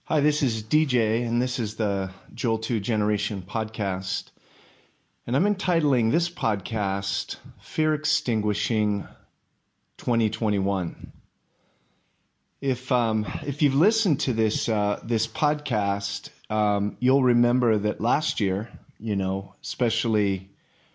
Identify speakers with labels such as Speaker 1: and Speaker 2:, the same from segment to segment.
Speaker 1: Hi, this is DJ, and this is the Joel 2 Generation podcast. And I'm entitling this podcast, Fear Extinguishing 2021. If you've listened to this podcast, you'll remember that last year, especially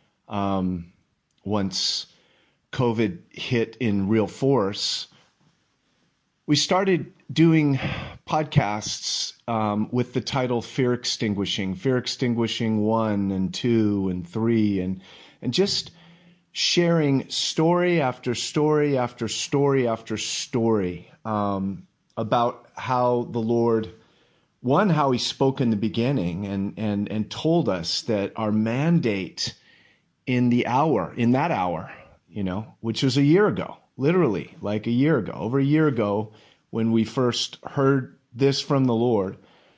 Speaker 1: once COVID hit in real force, we started doing podcasts with the title Fear Extinguishing 1 and 2 and 3, and just sharing story after story after story after story about how the Lord, how He spoke in the beginning and told us that our mandate in that hour, which was a year ago, literally like a year ago, over a year ago, when we first heard this from the Lord,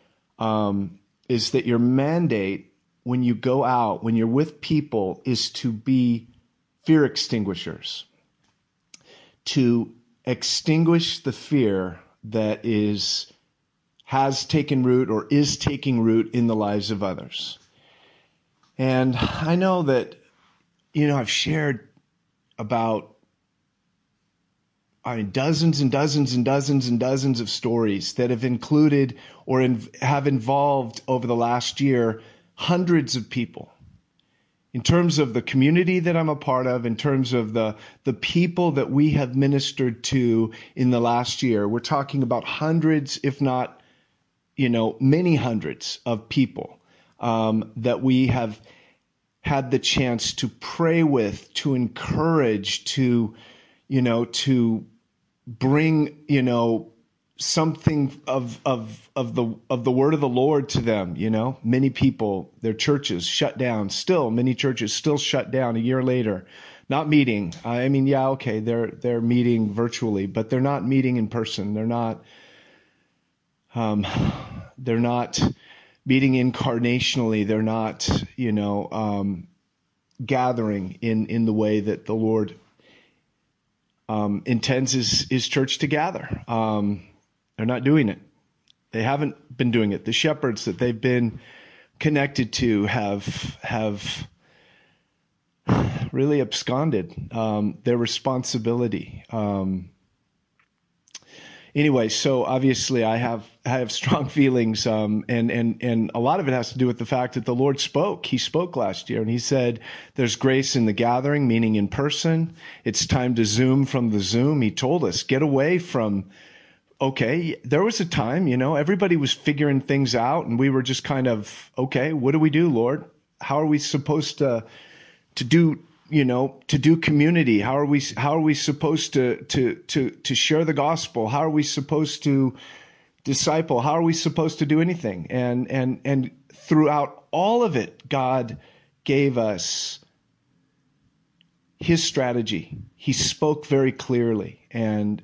Speaker 1: is that your mandate when you go out, when you're with people, is to be fear extinguishers, to extinguish the fear that has taken root or is taking root in the lives of others. And I know that, I've shared about dozens and dozens and dozens and dozens of stories that have included or have involved over the last year hundreds of people. In terms of the community that I'm a part of, in terms of the people that we have ministered to in the last year, we're talking about hundreds, if not, many hundreds of people that we have had the chance to pray with, to encourage, to bring, something of the word of the Lord to them. Many people, their churches shut down. Many churches still shut down a year later, not meeting. They're meeting virtually, but they're not meeting in person. They're not meeting incarnationally. They're not, gathering in the way that the Lord intends his church to gather. They're not doing it. They haven't been doing it. The shepherds that they've been connected to have really absconded their responsibility. Anyway, so obviously I have strong feelings, and a lot of it has to do with the fact that the Lord spoke. He spoke last year, and He said, there's grace in the gathering, meaning in person. It's time to Zoom from the Zoom. He told us, get away from, there was a time, everybody was figuring things out, and we were just kind of, what do we do, Lord? How are we supposed to do to do community? How are we supposed to share the gospel? How are we supposed to disciple? How are we supposed to do anything? And throughout all of it, God gave us His strategy. He spoke very clearly, and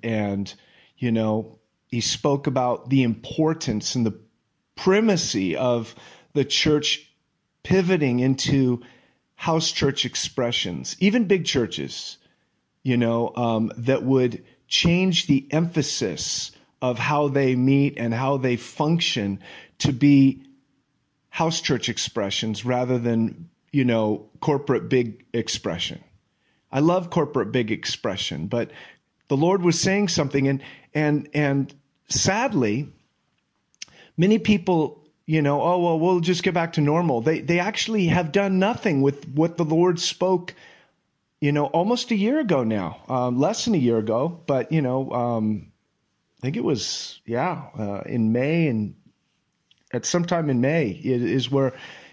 Speaker 1: He spoke about the importance and the primacy of the church pivoting into house church expressions, even big churches, that would change the emphasis of how they meet and how they function to be house church expressions rather than, corporate big expression. I love corporate big expression, but the Lord was saying something, and sadly, many people, we'll just get back to normal. They actually have done nothing with what the Lord spoke, almost a year ago now, less than a year ago. But, I think it was, in May, and at some time in May is where,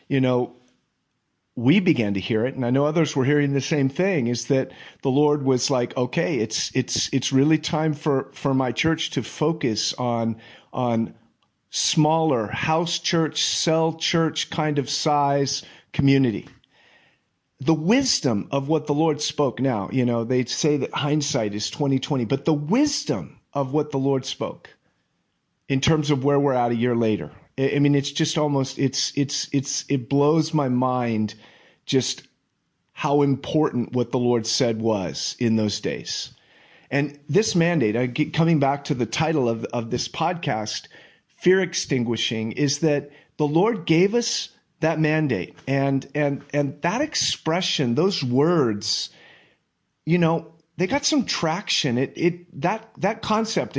Speaker 1: we began to hear it. And I know others were hearing the same thing, is that the Lord was like, it's really time for my church to focus on smaller house church, cell church kind of size community. The wisdom of what the Lord spoke now, they say that hindsight is 20/20, but the wisdom of what the Lord spoke in terms of where we're at a year later. It's just almost, it blows my mind just how important what the Lord said was in those days. And this mandate, coming back to the title of this podcast, fear extinguishing is that the Lord gave us that mandate, and that expression, those words, they got some traction. That concept,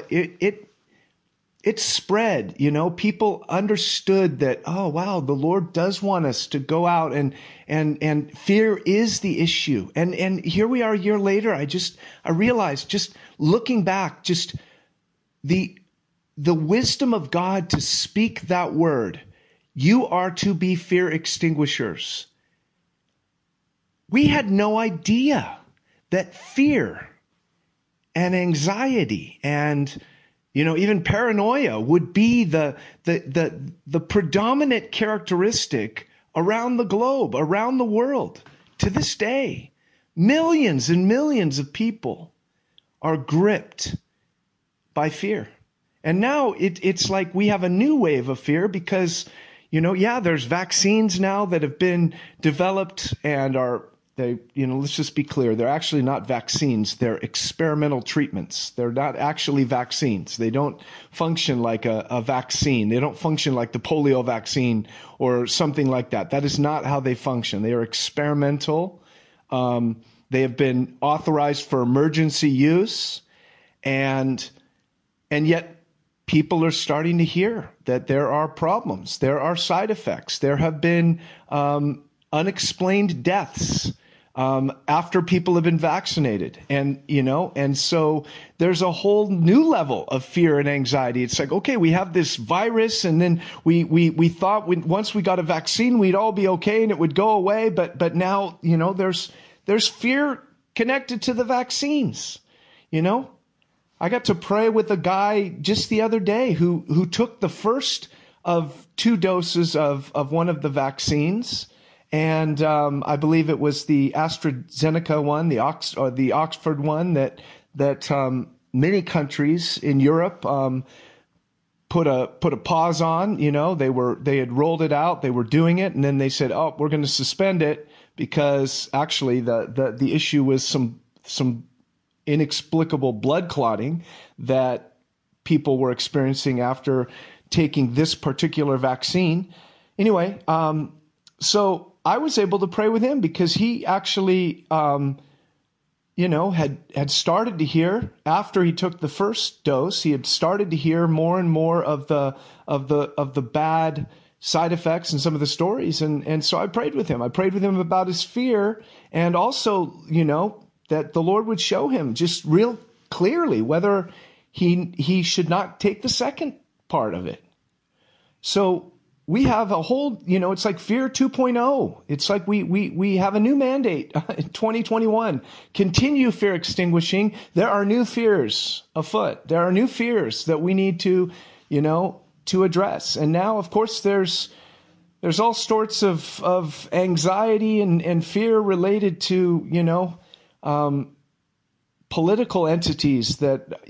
Speaker 1: it spread. People understood that, oh wow, the Lord does want us to go out, and fear is the issue. And here we are a year later. I realized, just looking back, just the wisdom of God to speak that word. You are to be fear extinguishers. We had no idea that fear and anxiety and even paranoia would be the predominant characteristic around the globe, around the world. To this day, millions and millions of people are gripped by fear. And now it's like we have a new wave of fear because, there's vaccines now that have been developed and let's just be clear, they're actually not vaccines, they're experimental treatments. They're not actually vaccines. They don't function like a vaccine. They don't function like the polio vaccine or something like that. That is not how they function. They are experimental. They have been authorized for emergency use, and yet people are starting to hear that there are problems. There are side effects. There have been unexplained deaths after people have been vaccinated. And so there's a whole new level of fear and anxiety. It's like, okay, we have this virus, and then we thought once we got a vaccine, we'd all be okay and it would go away. But now, there's fear connected to the vaccines, I got to pray with a guy just the other day who took the first of 2 doses of one of the vaccines. And I believe it was the AstraZeneca one, the Oxford one that many countries in Europe put a pause on. They had rolled it out, they were doing it, and then they said, "Oh, we're going to suspend it," because actually the issue was some inexplicable blood clotting that people were experiencing after taking this particular vaccine. Anyway, so I was able to pray with him because he actually, had started to hear after he took the first dose. He had started to hear more and more of the bad side effects and some of the stories, and so I prayed with him. I prayed with him about his fear, and also, that the Lord would show him just real clearly whether he should not take the second part of it. So we have a whole, it's like fear 2.0. It's like we have a new mandate in 2021. Continue fear extinguishing. There are new fears afoot. There are new fears that we need to address. And now, of course, there's all sorts of anxiety and fear related to, political entities that,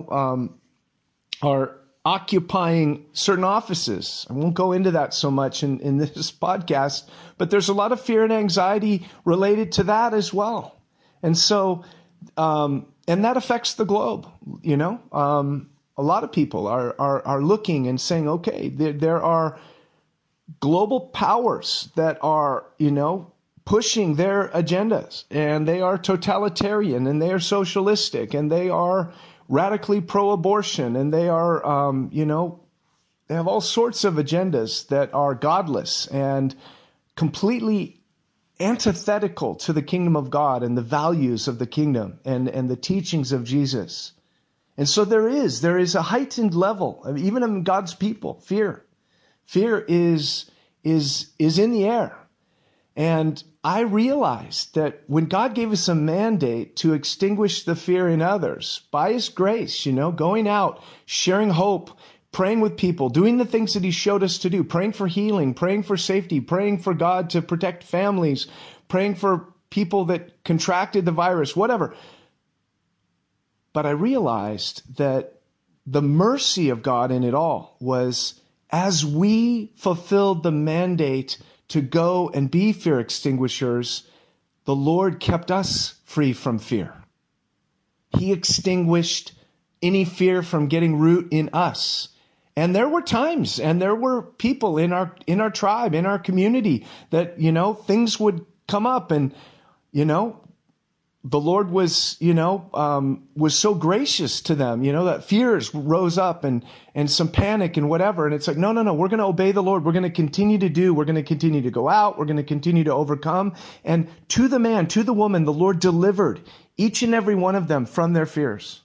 Speaker 1: are occupying certain offices. I won't go into that so much in this podcast, but there's a lot of fear and anxiety related to that as well. And so, and that affects the globe, a lot of people are looking and saying, okay, there are global powers that are, pushing their agendas, and they are totalitarian, and they are socialistic, and they are radically pro-abortion, and they are, they have all sorts of agendas that are godless and completely antithetical to the kingdom of God and the values of the kingdom and the teachings of Jesus. And so there is a heightened level, even in God's people, fear. Fear is in the air. And I realized that when God gave us a mandate to extinguish the fear in others, by his grace, going out, sharing hope, praying with people, doing the things that he showed us to do, praying for healing, praying for safety, praying for God to protect families, praying for people that contracted the virus, whatever. But I realized that the mercy of God in it all was, as we fulfilled the mandate to go and be fear extinguishers, the Lord kept us free from fear. He extinguished any fear from getting root in us. And there were times and there were people in our tribe, in our community that, things would come up and, the Lord was, was so gracious to them, that fears rose up and some panic and whatever. And it's like, no, we're going to obey the Lord. We're going to continue we're going to continue to go out. We're going to continue to overcome. And to the man, to the woman, the Lord delivered each and every one of them from their fears.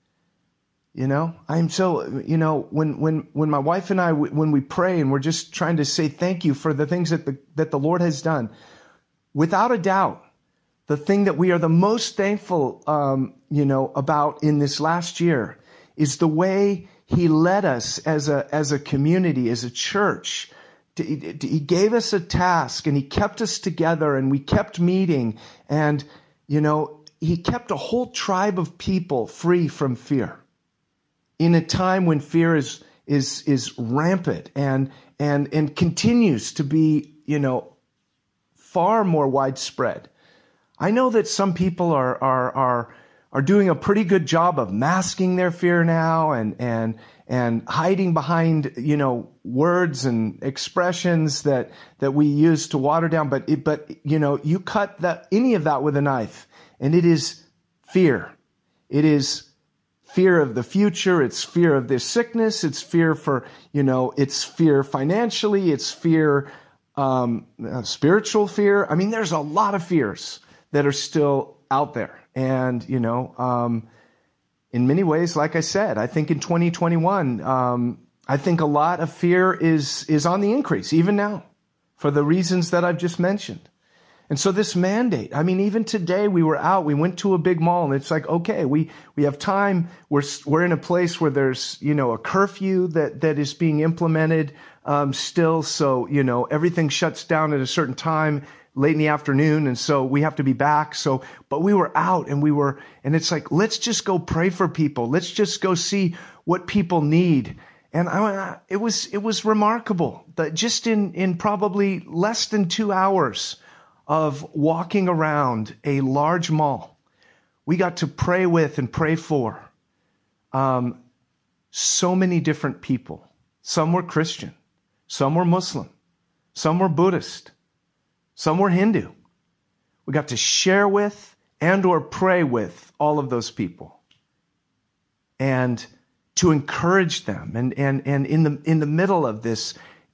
Speaker 1: I'm so, when my wife and I, when we pray and we're just trying to say thank you for the things that the Lord has done, without a doubt, the thing that we are the most thankful, about in this last year is the way He led us as a community, as a church. He gave us a task and He kept us together and we kept meeting and, He kept a whole tribe of people free from fear in a time when fear is rampant and continues to be, far more widespread. I know that some people are doing a pretty good job of masking their fear now and hiding behind, words and expressions that we use to water down. But you cut any of that with a knife and it is fear. It is fear of the future. It's fear of this sickness. It's fear for, it's fear financially. It's fear, spiritual fear. I mean, there's a lot of fears that are still out there. And, in many ways, like I said, I think in 2021, I think a lot of fear is on the increase, even now, for the reasons that I've just mentioned. And so this mandate, I mean, even today we were out, we went to a big mall and it's like, okay, we have time. We're in a place where there's, a curfew that is being implemented, still. So, everything shuts down at a certain time late in the afternoon. And so we have to be back. So, but we were out and it's like, let's just go pray for people. Let's just go see what people need. And it was remarkable that just in probably less than 2 hours of walking around a large mall, we got to pray with and pray for so many different people. Some were Christian, some were Muslim, some were Buddhist, some were Hindu. We got to share with and or pray with all of those people and to encourage them. And in the middle of this,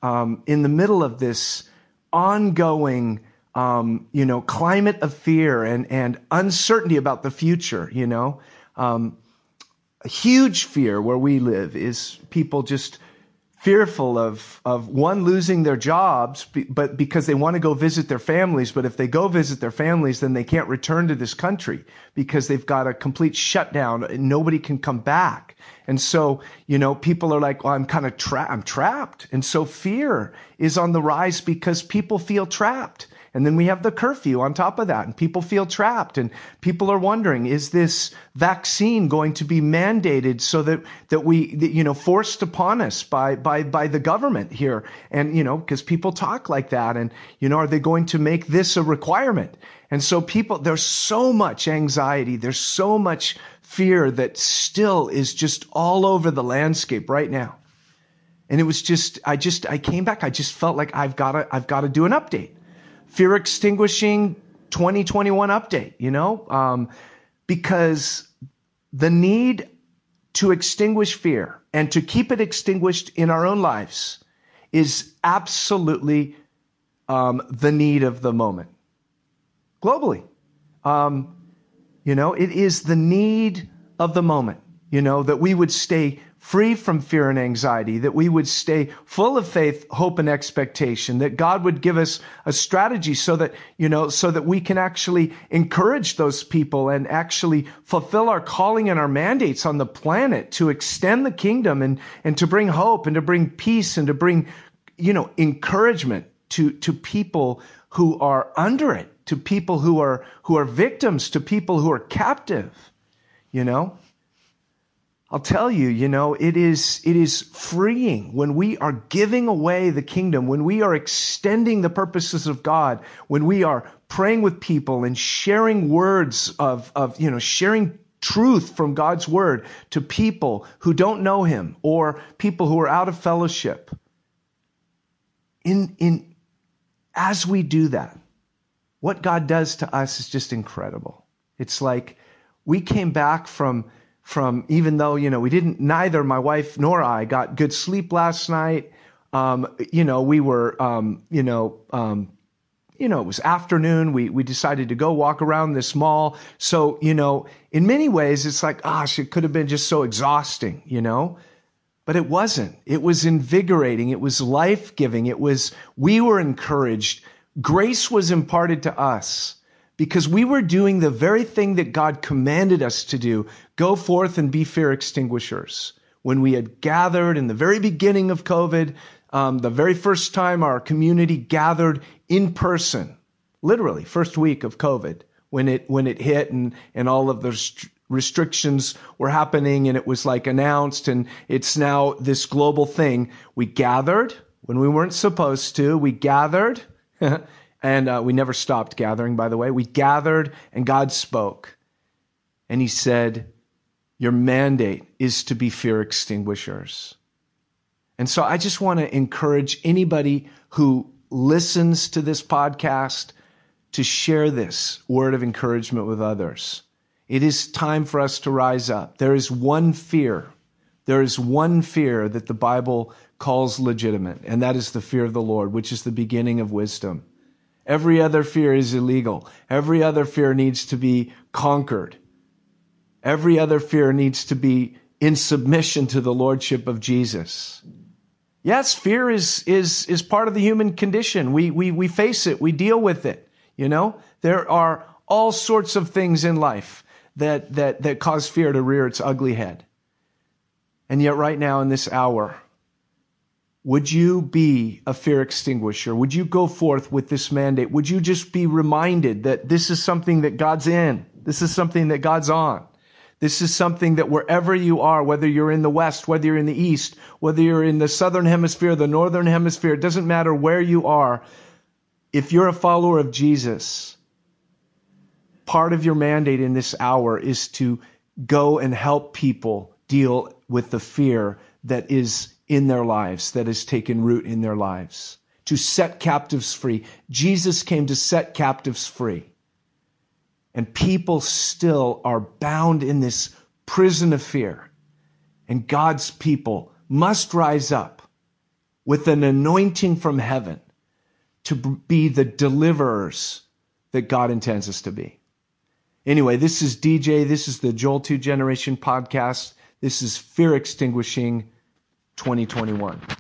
Speaker 1: ongoing climate of fear and uncertainty about the future, a huge fear where we live is people just fearful of one, losing their jobs, but because they want to go visit their families. But if they go visit their families, then they can't return to this country because they've got a complete shutdown and nobody can come back. And so, people are like, well, I'm kind of I'm trapped. And so fear is on the rise because people feel trapped. And then we have the curfew on top of that, and people feel trapped, and people are wondering, is this vaccine going to be mandated so that we forced upon us by the government here? And, because people talk like that, and, are they going to make this a requirement? And so there's so much anxiety, there's so much fear that still is just all over the landscape right now. And it was I came back, I just felt like I've got to do an update. Fear Extinguishing 2021 update, because the need to extinguish fear and to keep it extinguished in our own lives is absolutely the need of the moment. Globally, it is the need of the moment, that we would stay free from fear and anxiety, that we would stay full of faith, hope, and expectation, that God would give us a strategy so that we can actually encourage those people and actually fulfill our calling and our mandates on the planet to extend the kingdom and to bring hope and to bring peace and to bring, encouragement to people who are under it, to people who are victims, to people who are captive, I'll tell you, it is freeing when we are giving away the kingdom, when we are extending the purposes of God, when we are praying with people and sharing words of sharing truth from God's word to people who don't know him or people who are out of fellowship. As we do that, what God does to us is just incredible. It's like we came back from even though, neither my wife nor I got good sleep last night. We were, it was afternoon. We decided to go walk around this mall. So, in many ways, it's like, gosh, it could have been just so exhausting, but it wasn't. It was invigorating. It was life-giving. We were encouraged. Grace was imparted to us because we were doing the very thing that God commanded us to do. Go forth and be fear extinguishers. When we had gathered in the very beginning of COVID, the very first time our community gathered in person, literally first week of COVID, when it hit and all of the restrictions were happening and it was like announced and it's now this global thing. We gathered when we weren't supposed to. We gathered and we never stopped gathering, by the way. We gathered and God spoke and he said, your mandate is to be fear extinguishers. And so I just want to encourage anybody who listens to this podcast to share this word of encouragement with others. It is time for us to rise up. There is one fear. There is one fear that the Bible calls legitimate, and that is the fear of the Lord, which is the beginning of wisdom. Every other fear is illegal. Every other fear needs to be conquered. Every other fear needs to be in submission to the lordship of Jesus. Yes, fear is part of the human condition. We face it. We deal with it. There are all sorts of things in life that cause fear to rear its ugly head. And yet right now in this hour, would you be a fear extinguisher? Would you go forth with this mandate? Would you just be reminded that this is something that God's in? This is something that God's on. This is something that wherever you are, whether you're in the West, whether you're in the East, whether you're in the Southern Hemisphere, the Northern Hemisphere, it doesn't matter where you are. If you're a follower of Jesus, part of your mandate in this hour is to go and help people deal with the fear that is in their lives, that has taken root in their lives, to set captives free. Jesus came to set captives free. And people still are bound in this prison of fear. And God's people must rise up with an anointing from heaven to be the deliverers that God intends us to be. Anyway, this is DJ. This is the Joel 2 Generation Podcast. This is Fear Extinguishing 2021.